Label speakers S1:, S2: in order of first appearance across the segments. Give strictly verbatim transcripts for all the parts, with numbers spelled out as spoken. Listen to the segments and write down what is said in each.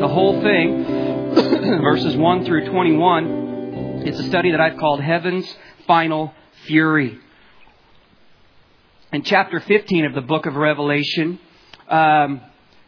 S1: the whole thing, verses one through twenty-one. It's a study that I've called Heaven's Final Fury. In chapter fifteen of the book of Revelation, um,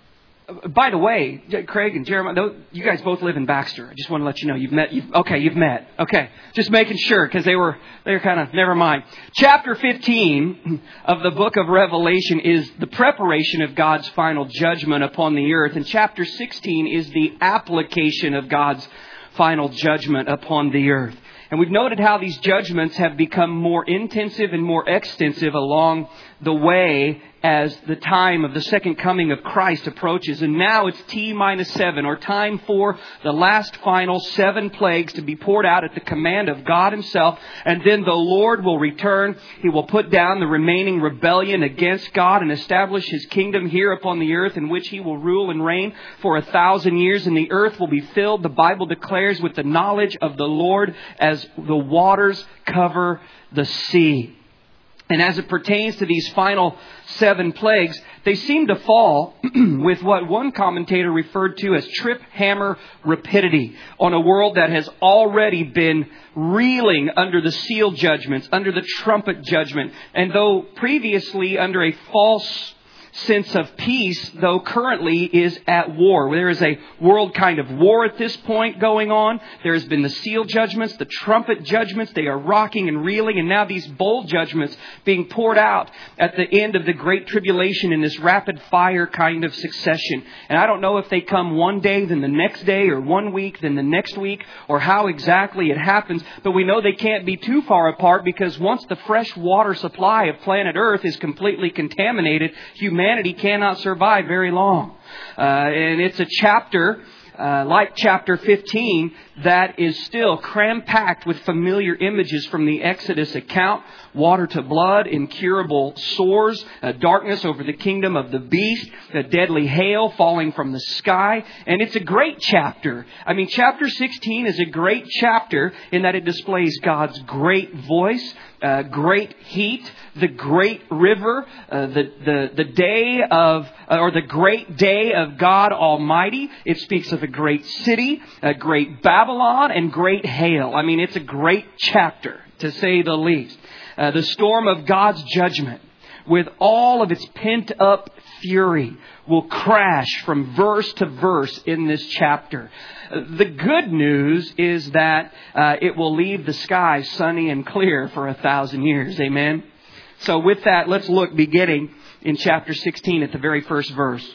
S1: by the way, Craig and Jeremiah, you guys both live in Baxter. I just want to let you know you've met. You've, okay, you've met. Okay, just making sure because they were they were kind of never mind. Chapter fifteen of the book of Revelation is the preparation of God's final judgment upon the earth, and chapter sixteen is the application of God's final judgment upon the earth. And we've noted how these judgments have become more intensive and more extensive along the way as the time of the second coming of Christ approaches. And now it's T minus seven, or time for the last final seven plagues to be poured out at the command of God Himself. And then the Lord will return. He will put down the remaining rebellion against God and establish His kingdom here upon the earth, in which He will rule and reign for a thousand years. And the earth will be filled, the Bible declares, with the knowledge of the Lord as the waters cover the sea. And as it pertains to these final seven plagues, they seem to fall with what one commentator referred to as trip hammer rapidity on a world that has already been reeling under the seal judgments, under the trumpet judgment. And though previously under a false sense of peace, though currently is at war. There is a world kind of war at this point going on. There has been the seal judgments, the trumpet judgments. They are rocking and reeling. And now these bowl judgments being poured out at the end of the Great Tribulation in this rapid fire kind of succession. And I don't know if they come one day, then the next day, or one week, then the next week, or how exactly it happens. But we know they can't be too far apart, because once the fresh water supply of planet Earth is completely contaminated, humanity Humanity cannot survive very long. Uh, and it's a chapter, uh, like chapter fifteen, that is still cram-packed with familiar images from the Exodus account. Water to blood, incurable sores, uh, darkness over the kingdom of the beast, the deadly hail falling from the sky. And it's a great chapter. I mean, chapter sixteen is a great chapter in that it displays God's great voice, uh, great heat, the great river, uh, the, the, the day of, uh, or the great day of God Almighty. It speaks of a great city, a great Babylon, and great hail. I mean, it's a great chapter, to say the least. Uh, the storm of God's judgment, with all of its pent-up fury, will crash from verse to verse in this chapter. Uh, the good news is that uh, it will leave the sky sunny and clear for a thousand years. Amen? So with that, let's look beginning in chapter sixteen at the very first verse.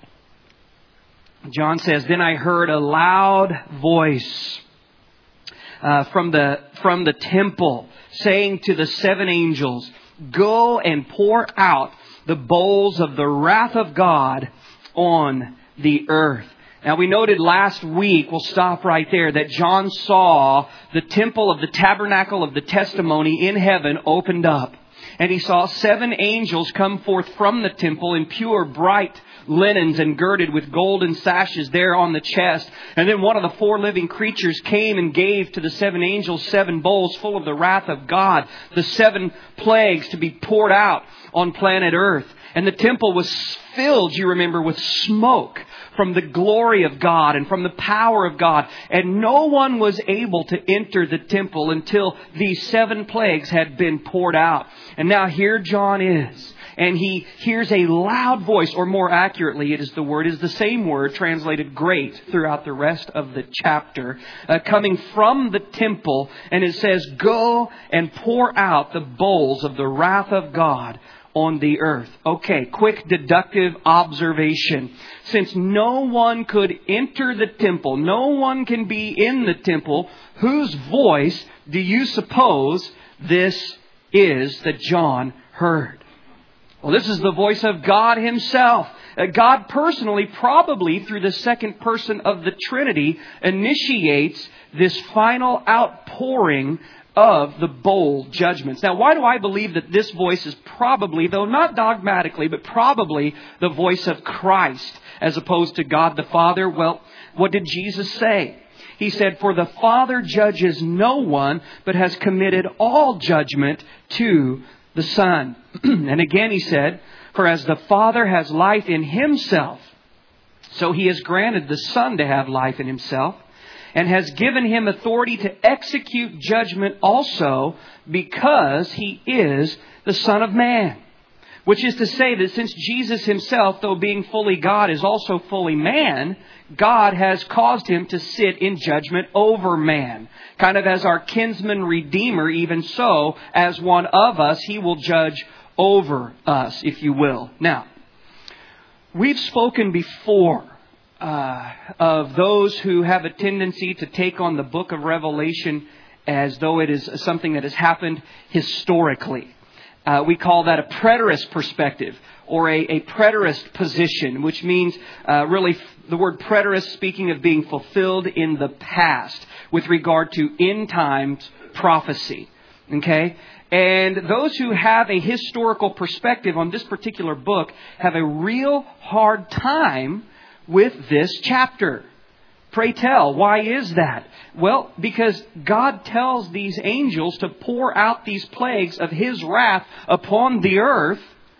S1: John says, "Then I heard a loud voice uh, from the from the temple, saying to the seven angels, 'Go and pour out the bowls of the wrath of God on the earth.'" Now, we noted last week, we'll stop right there, that John saw the temple of the tabernacle of the testimony in heaven opened up. And he saw seven angels come forth from the temple in pure, bright linens and girded with golden sashes there on the chest. And then one of the four living creatures came and gave to the seven angels seven bowls full of the wrath of God, the seven plagues to be poured out on planet Earth. And the temple was filled, you remember, with smoke from the glory of God and from the power of God. And no one was able to enter the temple until these seven plagues had been poured out. And now here John is. And he hears a loud voice, or more accurately, it is the word is the same word translated great throughout the rest of the chapter, uh, coming from the temple. And it says, "Go and pour out the bowls of the wrath of God on the earth." Okay, quick deductive observation. Since no one could enter the temple, no one can be in the temple, whose voice do you suppose this is that John heard? Well, this is the voice of God Himself. God personally, probably through the second person of the Trinity, initiates this final outpouring of the bowl judgments. Now, why do I believe that this voice is probably, though not dogmatically, but probably the voice of Christ as opposed to God the Father? Well, what did Jesus say? He said, "For the Father judges no one, but has committed all judgment to the Son." And again He said, "For as the Father has life in Himself, So He has granted the Son to have life in Himself, and has given Him authority to execute judgment also, because He is the Son of Man. Which is to say that since Jesus Himself, though being fully God, is also fully man, God has caused Him to sit in judgment over man. Kind of as our kinsman redeemer, even so, as one of us, He will judge over us, if you will. Now, we've spoken before uh, of those who have a tendency to take on the book of Revelation as though it is something that has happened historically. Uh, we call that a preterist perspective, or a, a preterist position, which means uh, really the word preterist speaking of being fulfilled in the past with regard to end times prophecy. Okay? And those who have a historical perspective on this particular book have a real hard time with this chapter. Pray tell, why is that? Well, because God tells these angels to pour out these plagues of His wrath upon the earth.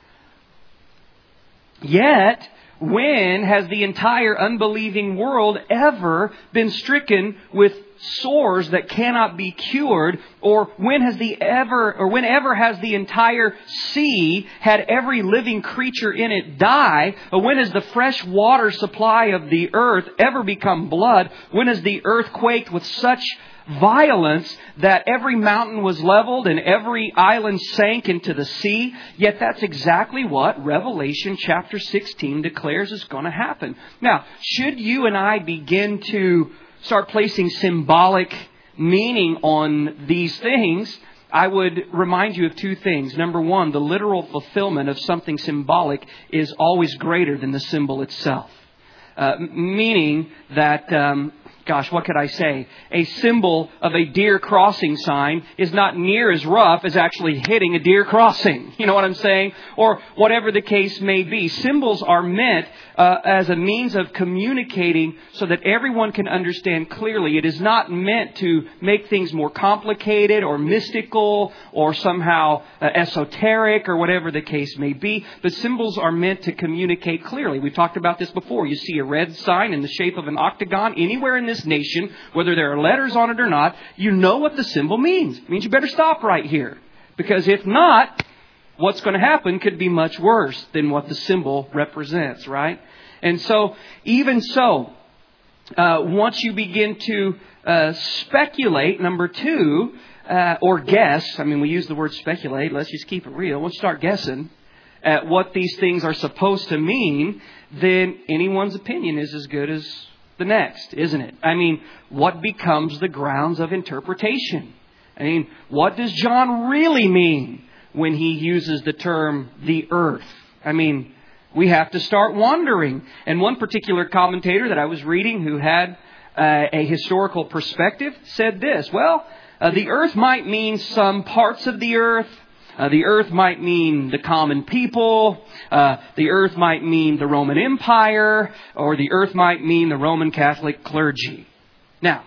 S1: Yet, when has the entire unbelieving world ever been stricken with sores that cannot be cured? Or when has the ever, or whenever has the entire sea had every living creature in it die? Or when has the fresh water supply of the earth ever become blood? When has the earth quaked with such violence that every mountain was leveled and every island sank into the sea? Yet that's exactly what Revelation chapter sixteen declares is going to happen. Now, should you and I begin to start placing symbolic meaning on these things, I would remind you of two things. Number one, the literal fulfillment of something symbolic is always greater than the symbol itself. Uh, meaning that, um, gosh, what could I say? A symbol of a deer crossing sign is not near as rough as actually hitting a deer crossing. You know what I'm saying? Or whatever the case may be. Symbols are meant uh, as a means of communicating so that everyone can understand clearly. It is not meant to make things more complicated or mystical or somehow uh, esoteric or whatever the case may be. But symbols are meant to communicate clearly. We've talked about this before. You see a red sign in the shape of an octagon anywhere in this nation, whether there are letters on it or not, you know what the symbol means. It means you better stop right here. Because if not, what's going to happen could be much worse than what the symbol represents, right? And so, even so, uh, once you begin to uh, speculate, number two, uh, or guess, I mean, we use the word speculate, let's just keep it real. Once you start guessing at what these things are supposed to mean, then anyone's opinion is as good as the next, isn't it? I mean, what becomes the grounds of interpretation? I mean, what does John really mean when he uses the term the earth? I mean, we have to start wondering. And one particular commentator that I was reading who had uh, a historical perspective said this: well, uh, the earth might mean some parts of the earth. Uh, the earth might mean the common people. Uh, the earth might mean the Roman Empire. Or the earth might mean the Roman Catholic clergy. Now,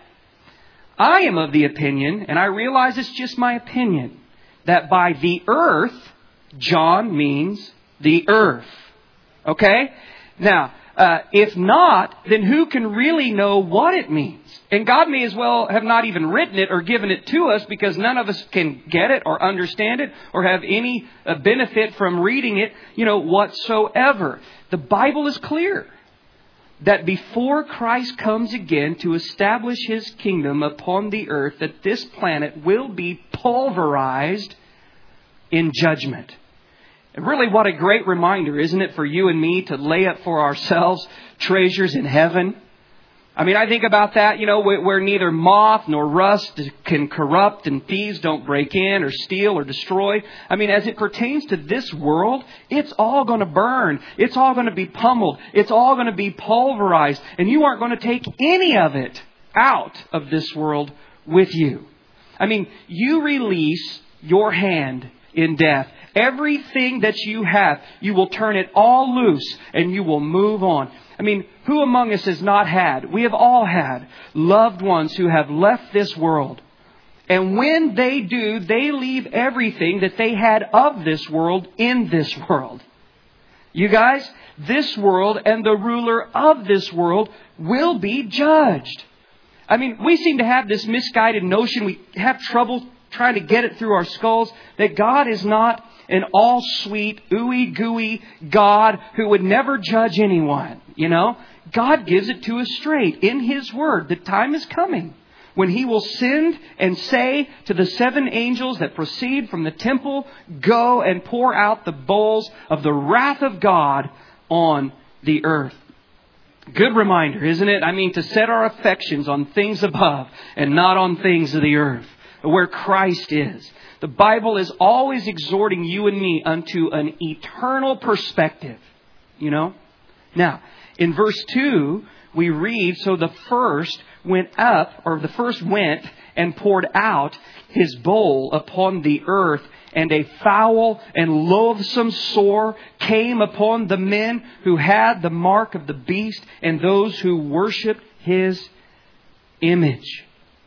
S1: I am of the opinion, and I realize it's just my opinion, that by the earth, John means the earth. Okay? Now, uh, if not, then who can really know what it means? And God may as well have not even written it or given it to us, because none of us can get it or understand it or have any uh, benefit from reading it, you know, whatsoever. The Bible is clear that before Christ comes again to establish His kingdom upon the earth, that this planet will be pulverized in judgment. And really, what a great reminder, isn't it, for you and me to lay up for ourselves treasures in heaven? I mean, I think about that, you know, where neither moth nor rust can corrupt and thieves don't break in or steal or destroy. I mean, as it pertains to this world, it's all going to burn. It's all going to be pummeled. It's all going to be pulverized. And you aren't going to take any of it out of this world with you. I mean, you release your hand in death. Everything that you have, you will turn it all loose and you will move on. I mean, who among us has not had? We have all had loved ones who have left this world. And when they do, they leave everything that they had of this world in this world. You guys, this world and the ruler of this world will be judged. I mean, we seem to have this misguided notion. We have trouble trying to get it through our skulls that God is not an all-sweet, ooey-gooey God who would never judge anyone. You know, God gives it to us straight in His Word. The time is coming when He will send and say to the seven angels that proceed from the temple, go and pour out the bowls of the wrath of God on the earth. Good reminder, isn't it? I mean, to set our affections on things above and not on things of the earth, where Christ is. The Bible is always exhorting you and me unto an eternal perspective. You know? Now, in verse two, we read, so the first went up, or the first went and poured out his bowl upon the earth, and a foul and loathsome sore came upon the men who had the mark of the beast and those who worshipped his image.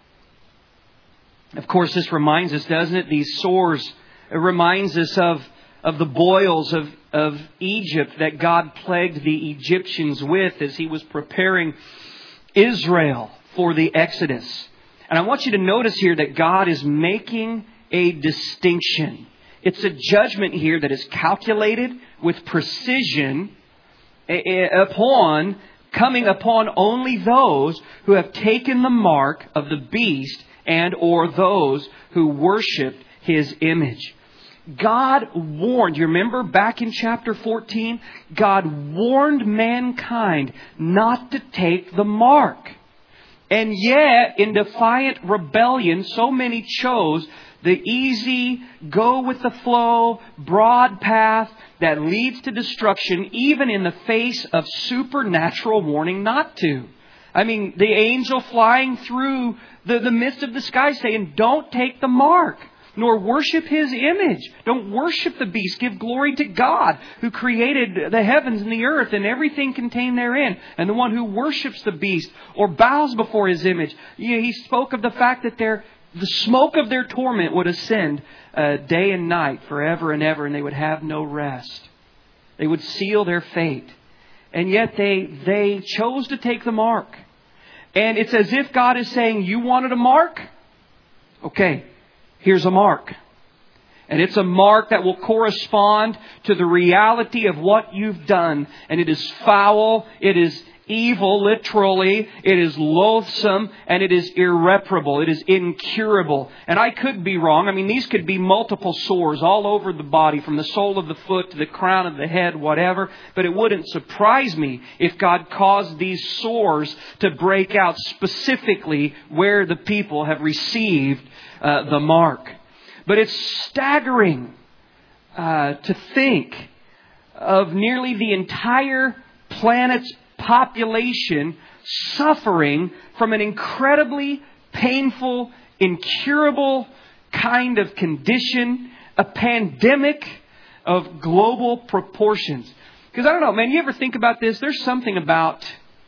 S1: Of course, this reminds us, doesn't it? These sores, it reminds us of, of the boils of, of Egypt that God plagued the Egyptians with as He was preparing Israel for the Exodus. And I want you to notice here that God is making a distinction. It's a judgment here that is calculated with precision upon, coming upon only those who have taken the mark of the beast and or those who worshipped his image. God warned, you remember back in chapter fourteen, God warned mankind not to take the mark. And yet, in defiant rebellion, so many chose the easy, go with the flow, broad path that leads to destruction, even in the face of supernatural warning not to. I mean, the angel flying through the, the midst of the sky saying, don't take the mark, nor worship his image. Don't worship the beast. Give glory to God who created the heavens and the earth and everything contained therein. And the one who worships the beast or bows before his image. You know, he spoke of the fact that their, the smoke of their torment would ascend uh, day and night forever and ever, and they would have no rest. They would seal their fate. And yet they, they chose to take the mark. And it's as if God is saying, you wanted a mark? Okay, here's a mark. And it's a mark that will correspond to the reality of what you've done. And it is foul, it is evil, literally, it is loathsome, and it is irreparable. It is incurable. And I could be wrong. I mean, these could be multiple sores all over the body, from the sole of the foot to the crown of the head, whatever. But it wouldn't surprise me if God caused these sores to break out specifically where the people have received uh, the mark. But it's staggering uh, to think of nearly the entire planet's population suffering from an incredibly painful, incurable kind of condition, a pandemic of global proportions. Because I don't know, man, you ever think about this? There's something about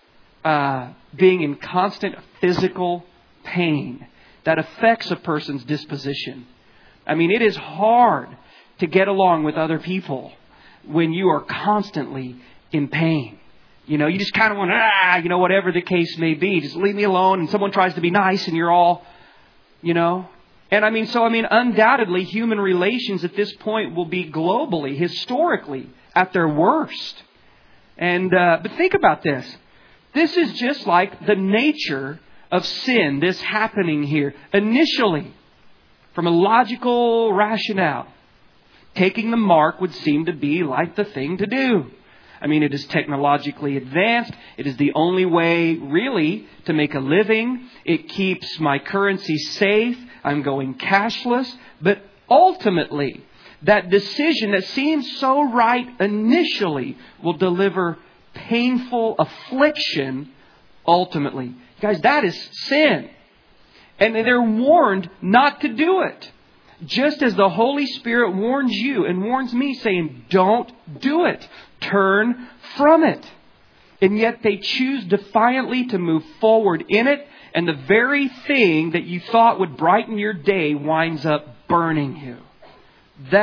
S1: uh, being in constant physical pain that affects a person's disposition. I mean, it is hard to get along with other people when you are constantly in pain. You know, you just kind of want, ah, you know, whatever the case may be. Just leave me alone. And someone tries to be nice and you're all, you know. And I mean, so I mean, undoubtedly, human relations at this point will be globally, historically, at their worst. And, uh, but think about this. This is just like the nature of sin, this happening here. Initially, from a logical rationale, taking the mark would seem to be like the thing to do. I mean, it is technologically advanced. It is the only way, really, to make a living. It keeps my currency safe. I'm going cashless. But ultimately, that decision that seems so right initially will deliver painful affliction ultimately. Guys, that is sin. And they're warned not to do it. Just as the Holy Spirit warns you and warns me, saying, don't do it. Turn from it. And yet they choose defiantly to move forward in it. And the very thing that you thought would brighten your day winds up burning you. That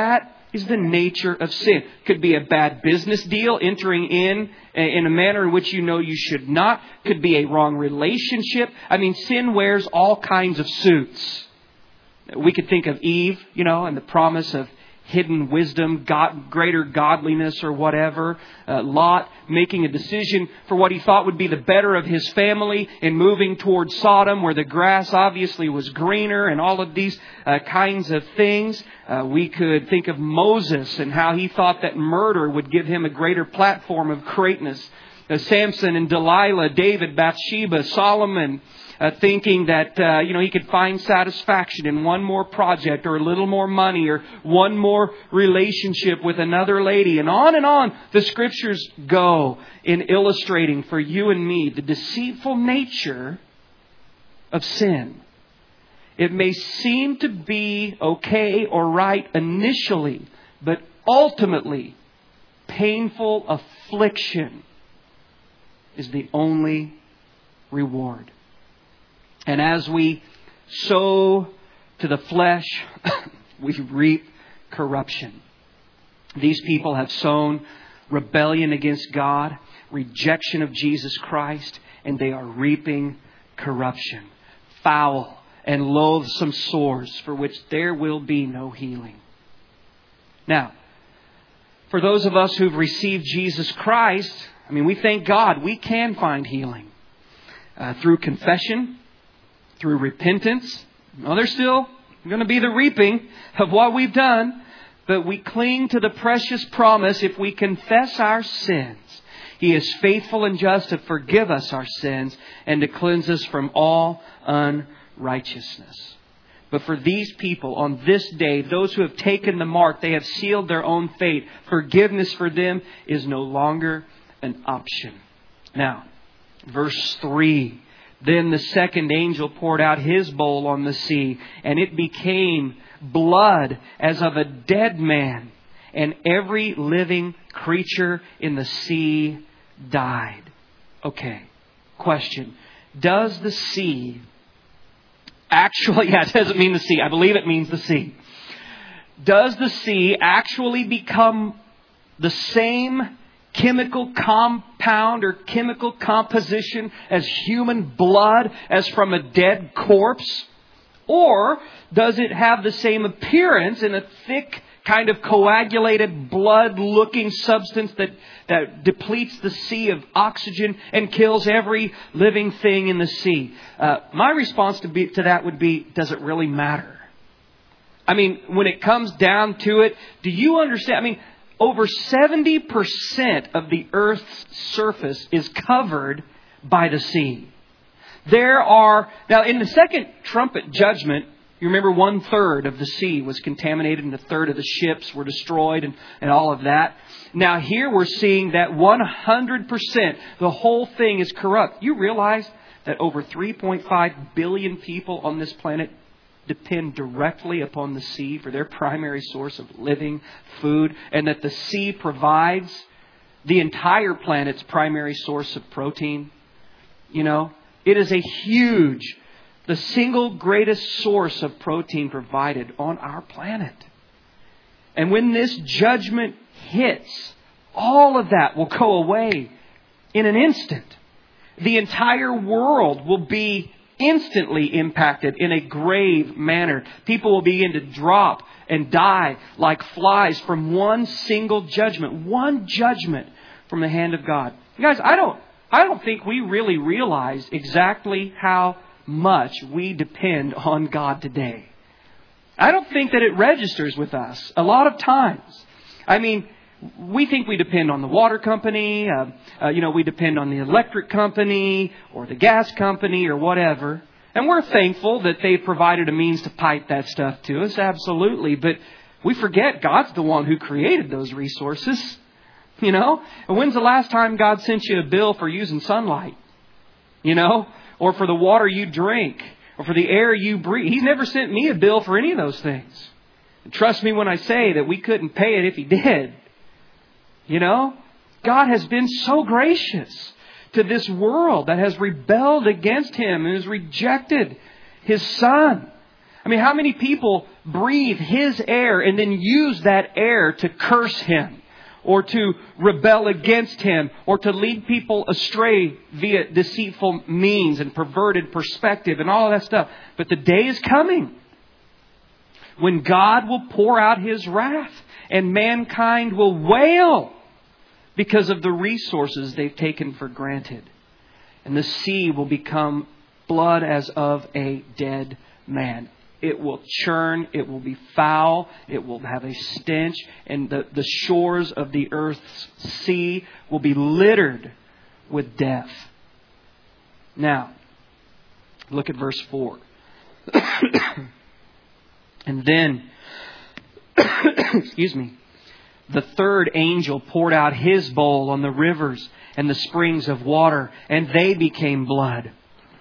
S1: is the nature of sin. Could be a bad business deal, entering in in a manner in which you know you should not. Could be a wrong relationship. I mean, sin wears all kinds of suits. We could think of Eve, you know, and the promise of hidden wisdom, God, greater godliness or whatever. Uh, Lot making a decision for what he thought would be the better of his family and moving towards Sodom, where the grass obviously was greener, and all of these uh, kinds of things. Uh, we could think of Moses and how he thought that murder would give him a greater platform of greatness. Uh, Samson and Delilah, David, Bathsheba, Solomon, Uh, thinking that, uh, you know, he could find satisfaction in one more project or a little more money or one more relationship with another lady. And on and on the Scriptures go in illustrating for you and me the deceitful nature of sin. It may seem to be okay or right initially, but ultimately painful affliction is the only reward. And as we sow to the flesh, we reap corruption. These people have sown rebellion against God, rejection of Jesus Christ, and they are reaping corruption. Foul and loathsome sores for which there will be no healing. Now, for those of us who've received Jesus Christ, I mean, we thank God we can find healing uh, through confession, through repentance. Well, there's still going to be the reaping of what we've done. But we cling to the precious promise if we confess our sins. He is faithful and just to forgive us our sins and to cleanse us from all unrighteousness. But for these people on this day, those who have taken the mark, they have sealed their own fate. Forgiveness for them is no longer an option. Now, verse three. Then the second angel poured out his bowl on the sea, and it became blood as of a dead man, and every living creature in the sea died. Okay, question. Does the sea actually, yeah, it doesn't mean the sea. I believe it means the sea. Does the sea actually become the same chemical compound or chemical composition as human blood as from a dead corpse? Or does it have the same appearance in a thick kind of coagulated blood-looking substance that, that depletes the sea of oxygen and kills every living thing in the sea? Uh, my response to, be, to that would be, does it really matter? I mean, when it comes down to it, do you understand? I mean, over seventy percent of the Earth's surface is covered by the sea. There are, now in the second trumpet judgment, you remember one third of the sea was contaminated and a third of the ships were destroyed and, and all of that. Now here we're seeing that one hundred percent, the whole thing is corrupt. You realize that over three point five billion people on this planet depend directly upon the sea for their primary source of living food, and that the sea provides the entire planet's primary source of protein. You know, it is a huge, the single greatest source of protein provided on our planet. And when this judgment hits, all of that will go away in an instant. The entire world will be instantly impacted in a grave manner. People will begin to drop and die like flies from one single judgment. One judgment from the hand of God. You guys, I don't, I don't think we really realize exactly how much we depend on God today. I don't think that it registers with us a lot of times. I mean, we think we depend on the water company, uh, uh, you know, we depend on the electric company or the gas company or whatever. And we're thankful that they've provided a means to pipe that stuff to us, absolutely. But we forget God's the one who created those resources, you know. And when's the last time God sent you a bill for using sunlight, you know, or for the water you drink, or for the air you breathe? He's never sent me a bill for any of those things. And trust me when I say that we couldn't pay it if He did. You know, God has been so gracious to this world that has rebelled against Him and has rejected His Son. I I mean, how many people breathe His air and then use that air to curse Him or to rebel against Him or to lead people astray via deceitful means and perverted perspective and all of that stuff? But the day is coming when God will pour out His wrath and mankind will wail because of the resources they've taken for granted. And the sea will become blood as of a dead man. It will churn, it will be foul, it will have a stench, and the, the shores of the earth's sea will be littered with death. Now, look at verse four. And then, excuse me, the third angel poured out his bowl on the rivers and the springs of water, and they became blood.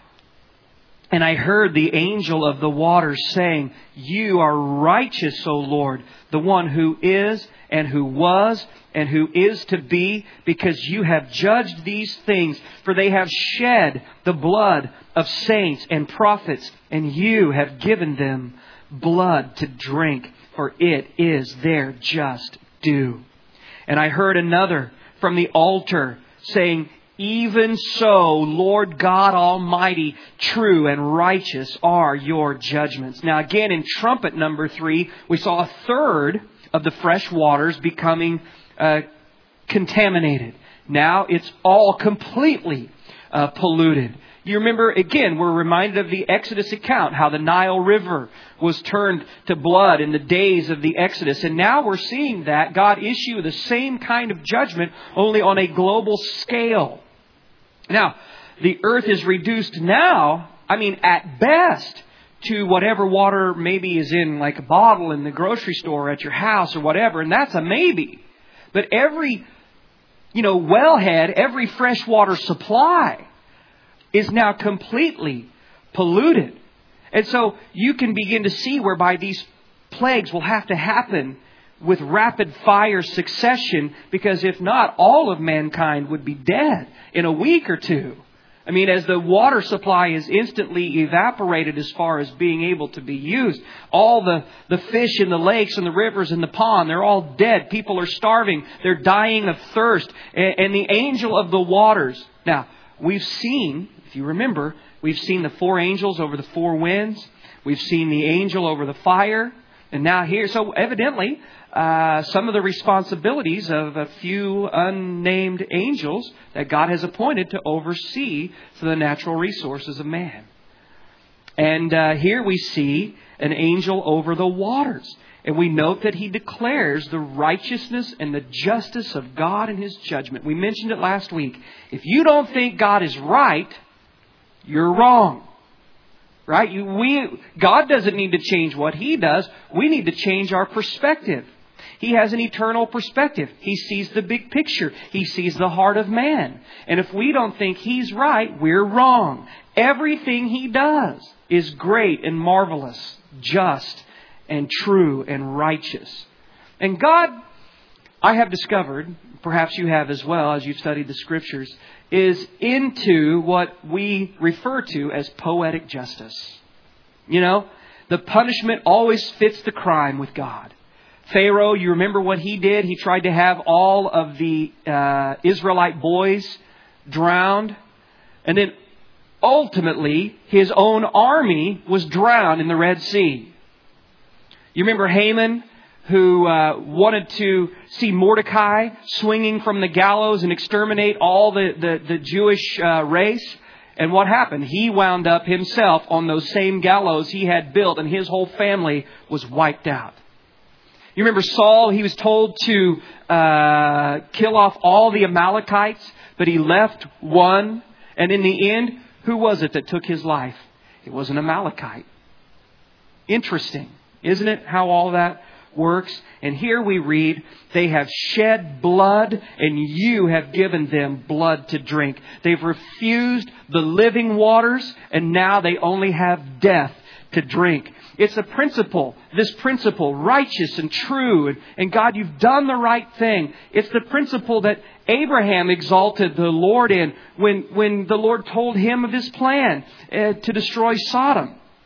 S1: And I heard the angel of the waters saying, "You are righteous, O Lord, the one who is and who was and who is to be, because you have judged these things, for they have shed the blood of saints and prophets, and you have given them blood to drink, for it is their just due." And I heard another from the altar saying, "Even so, Lord God Almighty, true and righteous are your judgments." Now again, in trumpet number three, we saw a third of the fresh waters becoming uh, contaminated. Now it's all completely uh, polluted. You remember, again, we're reminded of the Exodus account, how the Nile River was turned to blood in the days of the Exodus. And now we're seeing that God issue the same kind of judgment, only on a global scale. Now, the earth is reduced now, I mean, at best, to whatever water maybe is in like a bottle in the grocery store at your house or whatever. And that's a maybe. But every, you know, wellhead, every freshwater supply is now completely polluted. And so you can begin to see whereby these plagues will have to happen with rapid fire succession, because if not, all of mankind would be dead in a week or two. I mean, as the water supply is instantly evaporated as far as being able to be used, all the, the fish in the lakes and the rivers and the pond, they're all dead. People are starving. They're dying of thirst. And, and the angel of the waters. Now, we've seen, if you remember, we've seen the four angels over the four winds. We've seen the angel over the fire. And now here, so evidently, uh, some of the responsibilities of a few unnamed angels that God has appointed to oversee the natural resources of man. And uh, here we see an angel over the waters. And we note that he declares the righteousness and the justice of God and His judgment. We mentioned it last week. If you don't think God is right, you're wrong. Right? You, we, God doesn't need to change what He does. We need to change our perspective. He has an eternal perspective. He sees the big picture. He sees the heart of man. And if we don't think He's right, we're wrong. Everything He does is great and marvelous, just and true and righteous. And God, I have discovered, perhaps you have as well as you've studied the Scriptures, is into what we refer to as poetic justice. You know, the punishment always fits the crime with God. Pharaoh, you remember what he did? He tried to have all of the uh, Israelite boys drowned. And then ultimately, his own army was drowned in the Red Sea. You remember Haman, who uh, wanted to see Mordecai swinging from the gallows and exterminate all the, the, the Jewish uh, race? And what happened? He wound up himself on those same gallows he had built, and his whole family was wiped out. You remember Saul? He was told to uh, kill off all the Amalekites, but he left one. And in the end, who was it that took his life? It was an Amalekite. Interesting, isn't it, how all that works? And here we read, they have shed blood and you have given them blood to drink. They've refused the living waters and now they only have death to drink. It's a principle, this principle, righteous and true. And, and God, you've done the right thing. It's the principle that Abraham exalted the Lord in when, when the Lord told him of His plan uh, to destroy Sodom.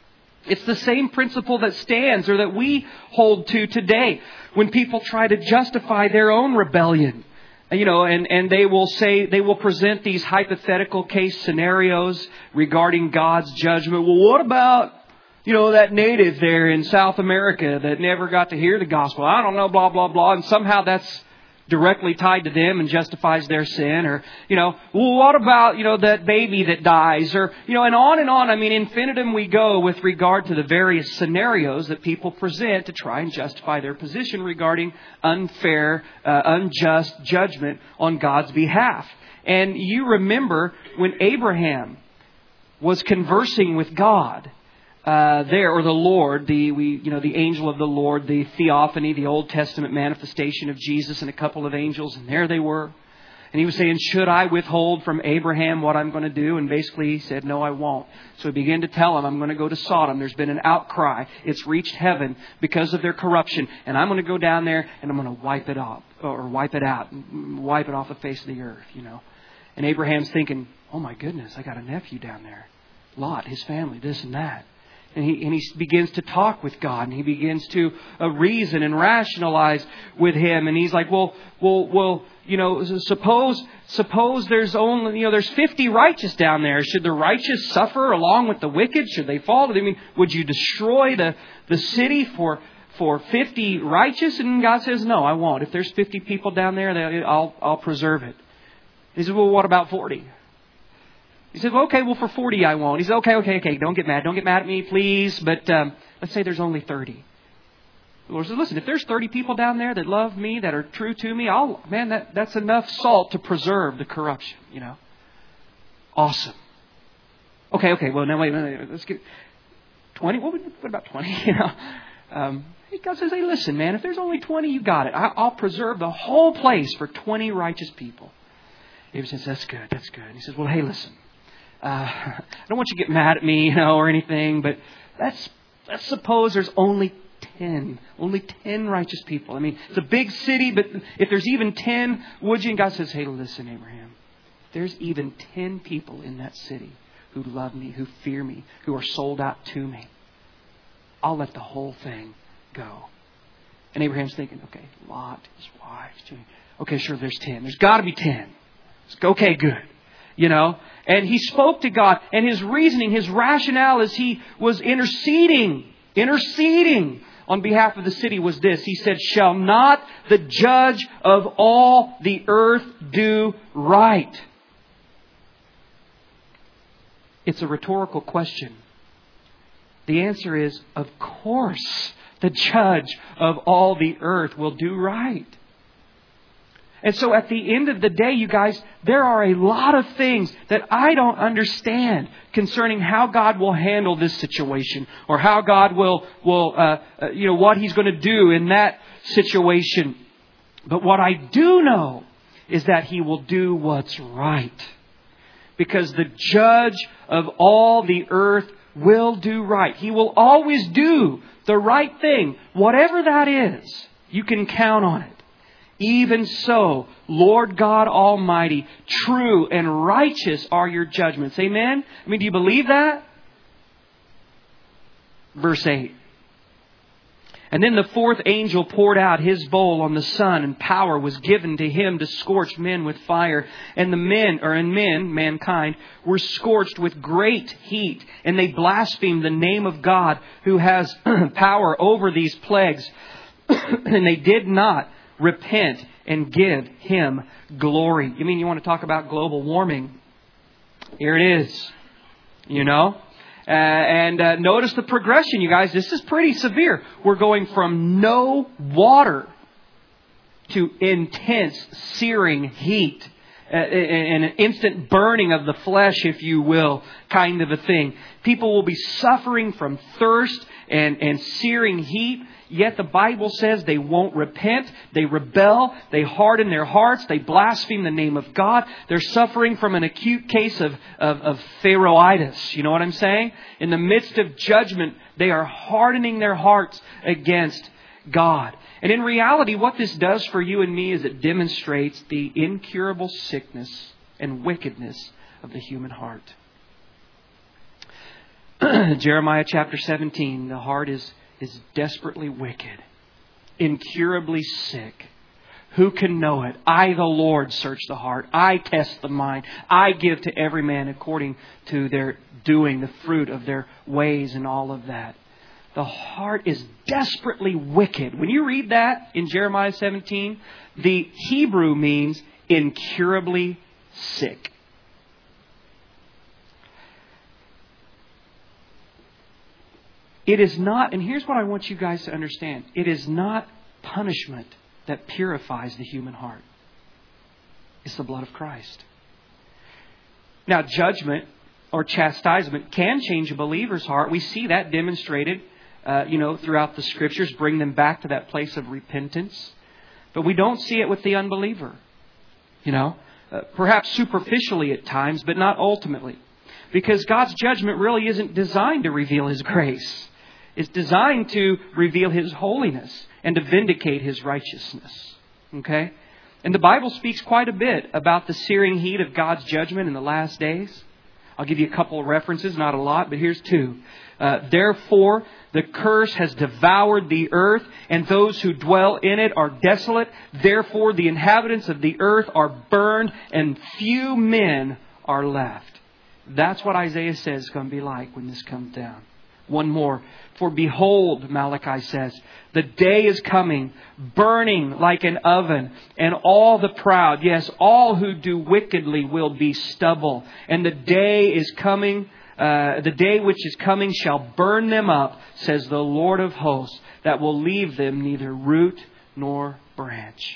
S1: It's the same principle that stands or that we hold to today when people try to justify their own rebellion. You know, and, and they will say, they will present these hypothetical case scenarios regarding God's judgment. Well, what about, you know, that native there in South America that never got to hear the gospel? I don't know, blah, blah, blah. And somehow that's directly tied to them and justifies their sin. Or, you know, well, what about, you know, that baby that dies? Or, you know, and on and on. I mean, infinitum we go with regard to the various scenarios that people present to try and justify their position regarding unfair, uh, unjust judgment on God's behalf. And you remember when Abraham was conversing with God, Uh, there, or the Lord, the we you know the angel of the Lord, the theophany, the Old Testament manifestation of Jesus and a couple of angels, and there they were. And he was saying, should I withhold from Abraham what I'm going to do? And basically he said, no, I won't. So he began to tell him, I'm going to go to Sodom. There's been an outcry. It's reached heaven because of their corruption. And I'm going to go down there and I'm going to wipe it off, or wipe it out, wipe it off the face of the earth, you know. And Abraham's thinking, oh my goodness, I got a nephew down there. Lot, his family, this and that. And he, and he begins to talk with God, and he begins to uh, reason and rationalize with Him. And he's like, well, well, well, you know, suppose, suppose there's only, you know, there's fifty righteous down there. Should the righteous suffer along with the wicked? Should they fall? I mean, would you destroy the, the city for, for fifty righteous? And God says, no, I won't. If there's fifty people down there, I'll, I'll preserve it. He said, well, what about forty? He said, well, okay, well, for forty I won't. He said, okay, okay, okay, don't get mad. Don't get mad at me, please. But um, let's say there's only thirty. The Lord said, listen, if there's thirty people down there that love me, that are true to me, I'll, man, that, that's enough salt to preserve the corruption, you know. Awesome. Okay, okay, well, now wait, wait, wait let's get twenty. What, would, what about twenty? You know, um, God says, hey, listen, man, if there's only twenty, you got it. I, I'll preserve the whole place for twenty righteous people. Abraham says, that's good, that's good. And he says, well, hey, listen. Uh, I don't want you to get mad at me, you know, or anything, but let's, let's suppose there's only ten, only ten righteous people. I mean, it's a big city, but if there's even ten, would you? And God says, hey, listen, Abraham, if there's even ten people in that city who love me, who fear me, who are sold out to me, I'll let the whole thing go. And Abraham's thinking, okay, Lot, his wife, okay, sure, there's ten. There's got to be ten. Okay, good. You know, and he spoke to God, and his reasoning, his rationale as he was interceding, interceding on behalf of the city was this. He said, shall not the judge of all the earth do right? It's a rhetorical question. The answer is, of course, the judge of all the earth will do right. And so at the end of the day, you guys, there are a lot of things that I don't understand concerning how God will handle this situation, or how God will, will uh, uh, you know, what He's going to do in that situation. But what I do know is that He will do what's right. Because the judge of all the earth will do right. He will always do the right thing, whatever that is. You can count on it. Even so, Lord God Almighty, true and righteous are your judgments. Amen? I mean, do you believe that? Verse eight. And then the fourth angel poured out his bowl on the sun, and power was given to him to scorch men with fire. And the men, or and men, mankind, were scorched with great heat. And they blasphemed the name of God, who has power over these plagues. And they did not repent and give Him glory. You mean you want to talk about global warming? Here it is. You know? Uh, and uh, notice the progression, you guys. This is pretty severe. We're going from no water to intense searing heat. Uh, and an instant burning of the flesh, if you will, kind of a thing. People will be suffering from thirst and, and searing heat. Yet the Bible says they won't repent. They rebel. They harden their hearts. They blaspheme the name of God. They're suffering from an acute case of, of, of Pharaohitis. You know what I'm saying? In the midst of judgment, they are hardening their hearts against God. And in reality, what this does for you and me is it demonstrates the incurable sickness and wickedness of the human heart. Jeremiah chapter seventeen, the heart is, is desperately wicked, incurably sick. Who can know it? I, the Lord, search the heart. I test the mind. I give to every man according to their doing, the fruit of their ways and all of that. The heart is desperately wicked. When you read that in Jeremiah seventeen, the Hebrew means incurably sick. It is not, and here's what I want you guys to understand. It is not punishment that purifies the human heart. It's the blood of Christ. Now, judgment or chastisement can change a believer's heart. We see that demonstrated, uh, you know, throughout the Scriptures, bring them back to that place of repentance. But we don't see it with the unbeliever. You know, uh, perhaps superficially at times, but not ultimately. Because God's judgment really isn't designed to reveal His grace. It's designed to reveal His holiness and to vindicate His righteousness. Okay? And the Bible speaks quite a bit about the searing heat of God's judgment in the last days. I'll give you a couple of references, not a lot, but here's two. Uh, Therefore, the curse has devoured the earth, and those who dwell in it are desolate. Therefore, the inhabitants of the earth are burned, and few men are left. That's what Isaiah says is going to be like when this comes down. One more. For behold, Malachi says, the day is coming, burning like an oven, and all the proud, yes, all who do wickedly will be stubble. And the day is coming, uh, the day which is coming shall burn them up, says the Lord of hosts, that will leave them neither root nor branch.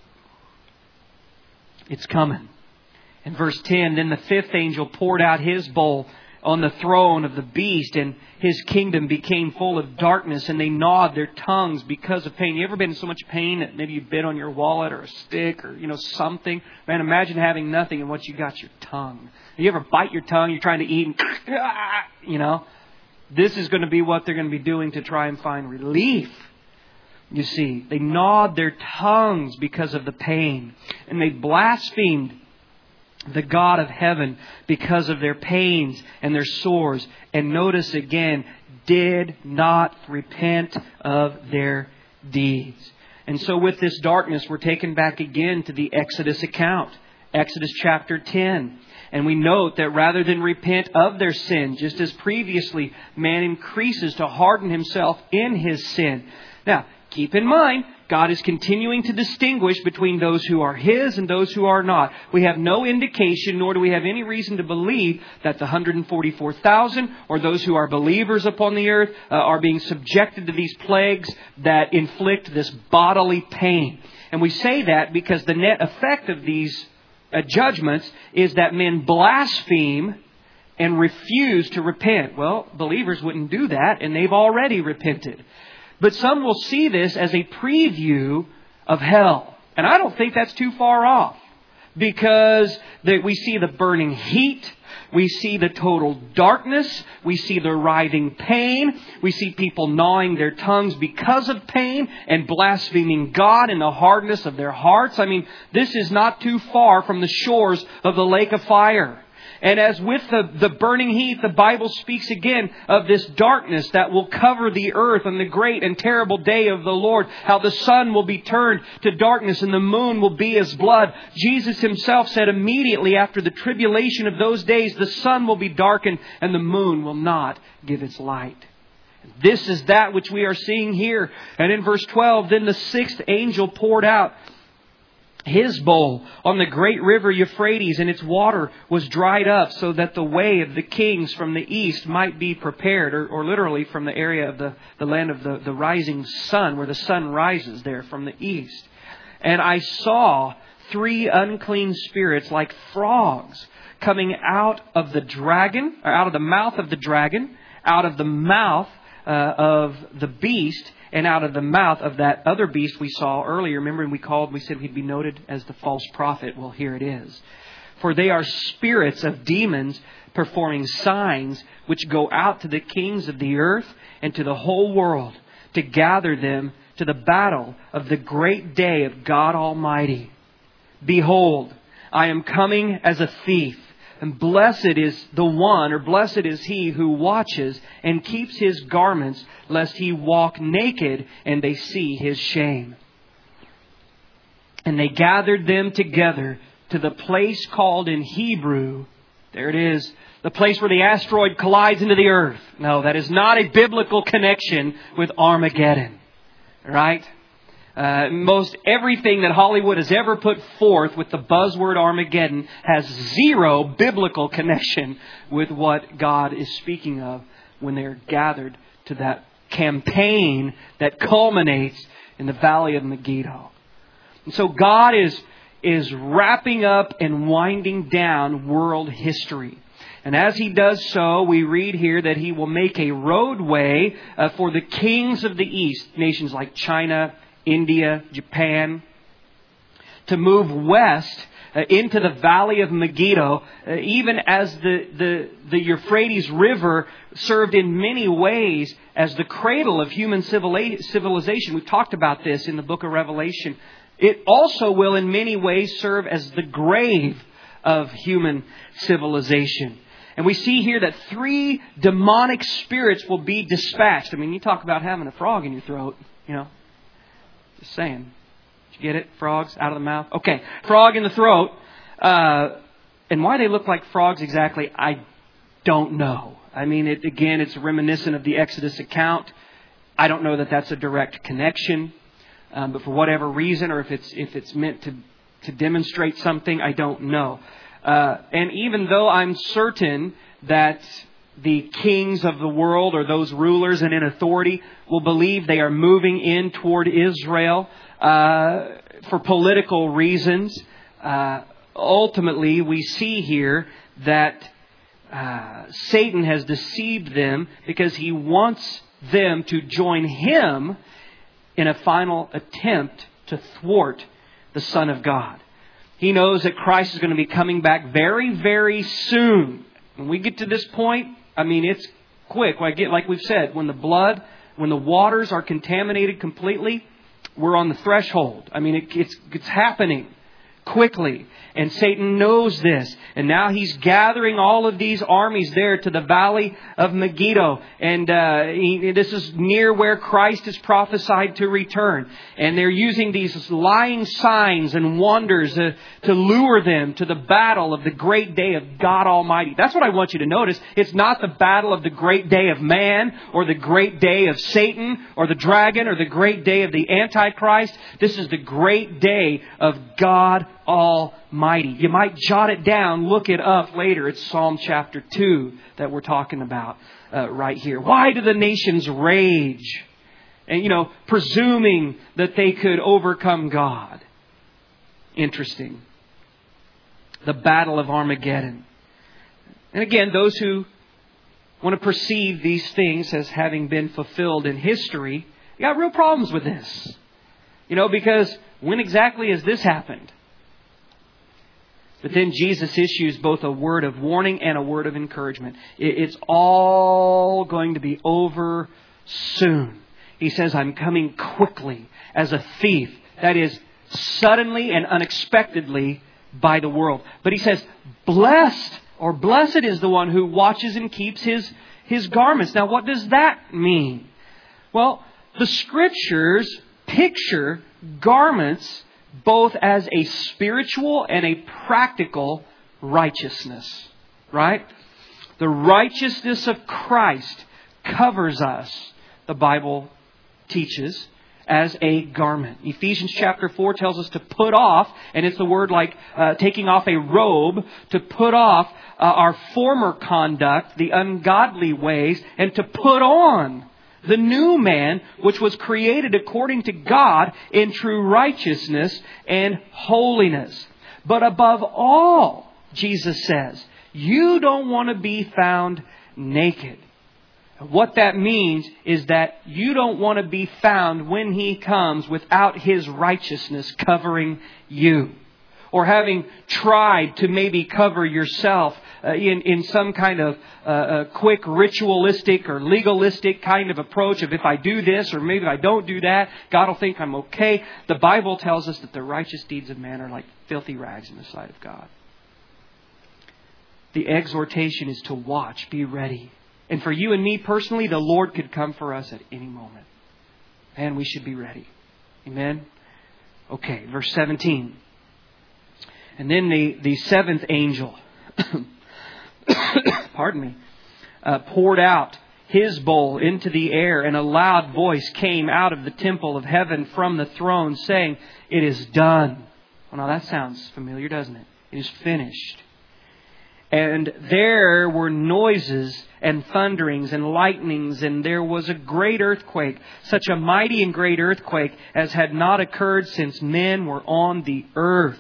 S1: It's coming. In verse ten, then the fifth angel poured out his bowl on the throne of the beast, and his kingdom became full of darkness, and they gnawed their tongues because of pain. You ever been in so much pain that maybe you bit on your wallet or a stick or, you know, something? Man, imagine having nothing and what you got, your tongue. You ever bite your tongue, you're trying to eat, and, you know? This is going to be what they're going to be doing to try and find relief. You see, they gnawed their tongues because of the pain, and they blasphemed the God of heaven because of their pains and their sores. And notice again, did not repent of their deeds. And so with this darkness, we're taken back again to the Exodus account. Exodus chapter ten. And we note that rather than repent of their sin, just as previously, man increases to harden himself in his sin. Now, keep in mind, God is continuing to distinguish between those who are His and those who are not. We have no indication, nor do we have any reason to believe that the one hundred forty-four thousand or those who are believers upon the earth uh, are being subjected to these plagues that inflict this bodily pain. And we say that because the net effect of these uh, judgments is that men blaspheme and refuse to repent. Well, believers wouldn't do that, and they've already repented. But some will see this as a preview of hell. And I don't think that's too far off. Because we see the burning heat. We see the total darkness. We see the writhing pain. We see people gnawing their tongues because of pain and blaspheming God in the hardness of their hearts. I mean, this is not too far from the shores of the lake of fire. And as with the, the burning heat, the Bible speaks again of this darkness that will cover the earth on the great and terrible day of the Lord. How the sun will be turned to darkness and the moon will be as blood. Jesus Himself said immediately after the tribulation of those days, the sun will be darkened and the moon will not give its light. This is that which we are seeing here. And in verse twelve, then the sixth angel poured out his bowl on the great river Euphrates, and its water was dried up so that the way of the kings from the east might be prepared, or, or literally from the area of the, the land of the, the rising sun, where the sun rises there from the east. And I saw three unclean spirits like frogs coming out of the dragon, or out of the mouth of the dragon, out of the mouth uh, of the beast, and out of the mouth of that other beast we saw earlier. Remember, we called, we said he'd be noted as the false prophet. Well, here it is. For they are spirits of demons performing signs which go out to the kings of the earth and to the whole world to gather them to the battle of the great day of God Almighty. Behold, I am coming as a thief. And blessed is the one, or blessed is he who watches and keeps his garments, lest he walk naked and they see his shame. And they gathered them together to the place called in Hebrew, there it is, the place where the asteroid collides into the earth. No, that is not a biblical connection with Armageddon. Right? Uh, most everything that Hollywood has ever put forth with the buzzword Armageddon has zero biblical connection with what God is speaking of when they're gathered to that campaign that culminates in the Valley of Megiddo. And so God is, is wrapping up and winding down world history. And as He does so, we read here that He will make a roadway uh, for the kings of the East, nations like China, India, Japan, to move west uh, into the Valley of Megiddo, uh, even as the, the, the Euphrates River served in many ways as the cradle of human civilization. We've talked about this in the book of Revelation. It also will in many ways serve as the grave of human civilization. And we see here that three demonic spirits will be dispatched. I mean, you talk about having a frog in your throat, you know. Just saying. Did you get it? Frogs out of the mouth? Okay. Frog in the throat. Uh, and why they look like frogs exactly, I don't know. I mean, it, again, it's reminiscent of the Exodus account. I don't know that that's a direct connection. Um, but for whatever reason, or if it's if it's meant to, to demonstrate something, I don't know. Uh, and even though I'm certain that the kings of the world, or those rulers and in authority, will believe they are moving in toward Israel uh, for political reasons, uh, ultimately we see here that uh, Satan has deceived them because he wants them to join him in a final attempt to thwart the Son of God. He knows that Christ is going to be coming back very, very soon. When we get to this point, I mean, it's quick. Like, like we've said, when the blood, when the waters are contaminated completely, we're on the threshold. I mean, it, it's it's happening quickly. And Satan knows this. And now he's gathering all of these armies there to the Valley of Megiddo. And uh, he, this is near where Christ is prophesied to return. And they're using these lying signs and wonders uh, to lure them to the battle of the great day of God Almighty. That's what I want you to notice. It's not the battle of the great day of man, or the great day of Satan, or the dragon, or the great day of the Antichrist. This is the great day of God Almighty. You might jot it down, look it up later. It's Psalm chapter two that we're talking about uh, right here. Why do the nations rage? And, you know, presuming that they could overcome God. Interesting. The battle of Armageddon. And again, those who want to perceive these things as having been fulfilled in history, you got real problems with this. You know, because when exactly has this happened? But then Jesus issues both a word of warning and a word of encouragement. It's all going to be over soon. He says, I'm coming quickly as a thief. That is, suddenly and unexpectedly by the world. But he says, blessed or blessed is the one who watches and keeps his, his garments. Now, what does that mean? Well, the Scriptures picture garments both as a spiritual and a practical righteousness. Right? The righteousness of Christ covers us, the Bible teaches, as a garment. Ephesians chapter four tells us to put off, and it's the word like uh, taking off a robe, to put off uh, our former conduct, the ungodly ways, and to put on the new man, which was created according to God in true righteousness and holiness. But above all, Jesus says, you don't want to be found naked. What that means is that you don't want to be found when He comes without His righteousness covering you. Or having tried to maybe cover yourself uh, in, in some kind of uh, uh, quick ritualistic or legalistic kind of approach of if I do this or maybe I don't do that, God will think I'm okay. The Bible tells us that the righteous deeds of man are like filthy rags in the sight of God. the exhortation is to watch, be ready. And for you and me personally, the Lord could come for us at any moment. And we should be ready. Amen? Okay, verse seventeen. And then the, the seventh angel, pardon me, uh, poured out his bowl into the air, and a loud voice came out of the temple of heaven from the throne, saying, "It is done." Well, now that sounds familiar, doesn't it? It is finished. And there were noises and thunderings and lightnings, and there was a great earthquake, such a mighty and great earthquake as had not occurred since men were on the earth.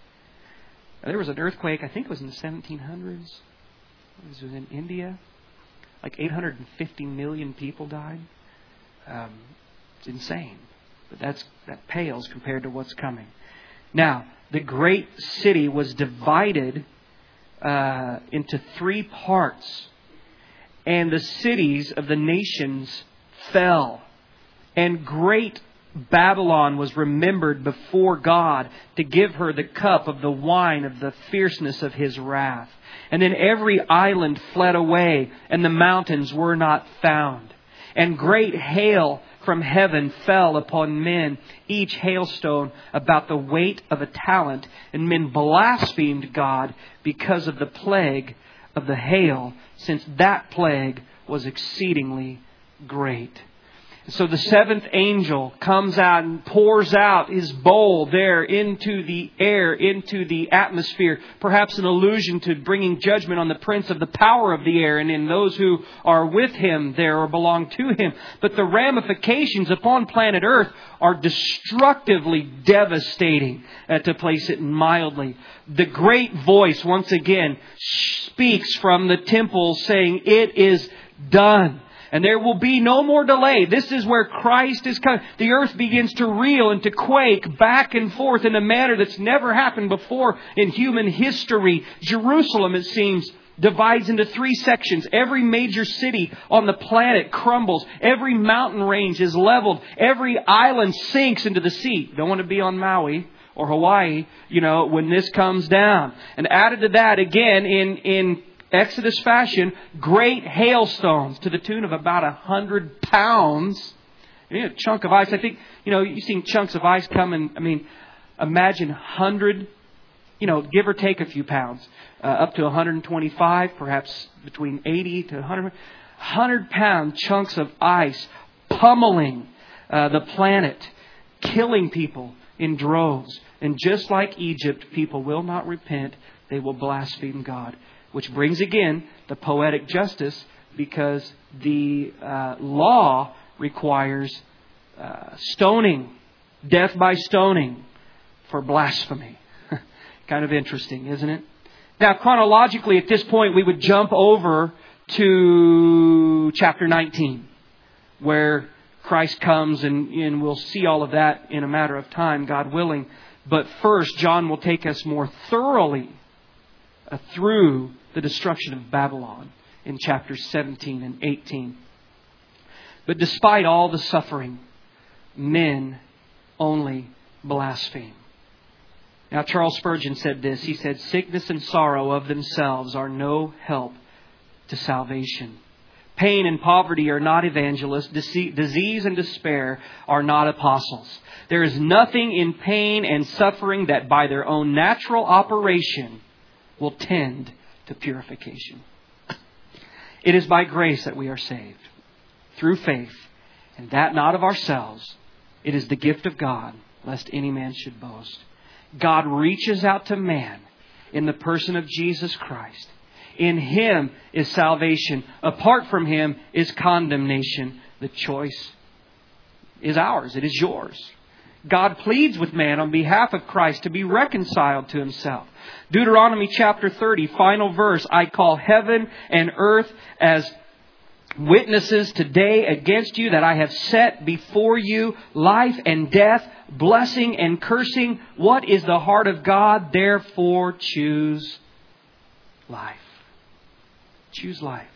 S1: Now, there was an earthquake, I think it was in the seventeen hundreds. It was in India. Like eight hundred fifty million people died. Um, it's insane. But that's that pales compared to what's coming. Now, the great city was divided uh, into three parts. And the cities of the nations fell. And great Babylon was remembered before God to give her the cup of the wine of the fierceness of His wrath. And then every island fled away, and the mountains were not found. And great hail from heaven fell upon men, each hailstone about the weight of a talent. And men blasphemed God because of the plague of the hail, since that plague was exceedingly great. So the seventh angel comes out and pours out his bowl there into the air, into the atmosphere. Perhaps an allusion to bringing judgment on the prince of the power of the air and in those who are with him there or belong to him. But the ramifications upon planet Earth are destructively devastating, uh, to place it mildly. The great voice once again speaks from the temple saying, "It is done." And there will be no more delay. This is where Christ is coming. The earth begins to reel and to quake back and forth in a manner that's never happened before in human history. Jerusalem, it seems, divides into three sections. Every major city on the planet crumbles. Every mountain range is leveled. Every island sinks into the sea. Don't want to be on Maui or Hawaii, you know, when this comes down. And added to that, again, in in Exodus fashion, great hailstones to the tune of about a hundred pounds. You know, a chunk of ice. I think, you know, you've seen chunks of ice come and, I mean, imagine hundred, you know, give or take a few pounds, uh, up to one hundred twenty-five, perhaps between eighty to one hundred, one hundred pound chunks of ice pummeling uh, the planet, killing people in droves. And just like Egypt, people will not repent. They will blaspheme God. Which brings again the poetic justice, because the uh, law requires uh, stoning, death by stoning for blasphemy. Kind of interesting, isn't it? Now, chronologically, at this point, we would jump over to chapter nineteen, where Christ comes, and, and we'll see all of that in a matter of time, God willing. But first, John will take us more thoroughly uh, through the destruction of Babylon in chapters seventeen and eighteen. But despite all the suffering, men only blaspheme. Now, Charles Spurgeon said this. He said, "Sickness and sorrow of themselves are no help to salvation. Pain and poverty are not evangelists. Disease and despair are not apostles. There is nothing in pain and suffering that by their own natural operation will tend to purification. It is by grace that we are saved, through faith, and that not of ourselves. It is the gift of God, lest any man should boast." God reaches out to man in the person of Jesus Christ. In Him is salvation. Apart from Him is condemnation. The choice is ours. It is yours. God pleads with man on behalf of Christ to be reconciled to Himself. Deuteronomy chapter thirty, final verse, "I call heaven and earth as witnesses today against you that I have set before you life and death, blessing and cursing. What is the heart of God? Therefore choose life." Choose life.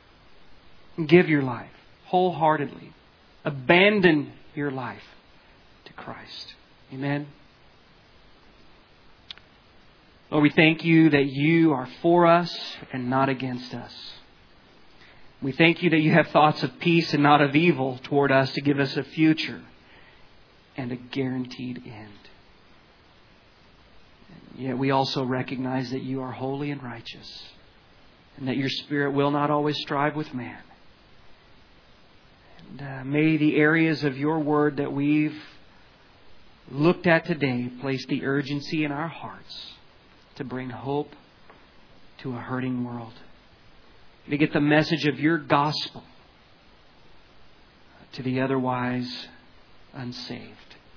S1: Give your life wholeheartedly. Abandon your life to Christ. Amen. Lord, we thank you that you are for us and not against us. We thank you that you have thoughts of peace and not of evil toward us to give us a future and a guaranteed end. Yet we also recognize that you are holy and righteous, and that your Spirit will not always strive with man. And uh, may the areas of your word that we've looked at today place the urgency in our hearts to bring hope to a hurting world, to get the message of your gospel to the otherwise unsaved.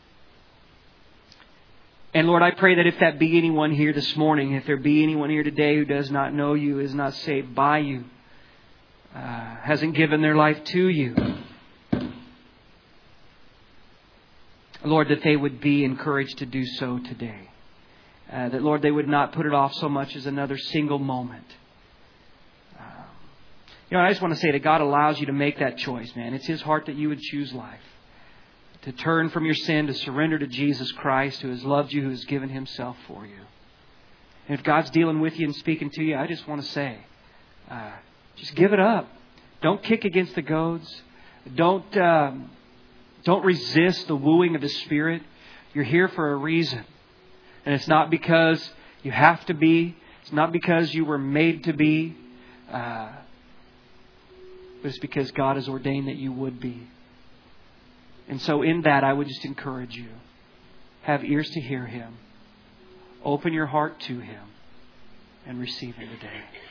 S1: And Lord, I pray that if that be anyone here this morning, if there be anyone here today who does not know you, is not saved by you, uh, hasn't given their life to you, Lord, that they would be encouraged to do so today. Uh, that, Lord, they would not put it off so much as another single moment. Um, you know, I just want to say that God allows you to make that choice, man. It's His heart that you would choose life. To turn from your sin, to surrender to Jesus Christ, who has loved you, who has given Himself for you. And if God's dealing with you and speaking to you, I just want to say, uh, just give it up. Don't kick against the goads. Don't, um, don't resist the wooing of the Spirit. You're here for a reason. And it's not because you have to be. It's not because you were made to be. Uh, but it's because God has ordained that you would be. And so in that, I would just encourage you. Have ears to hear Him. Open your heart to Him. And receive Him today.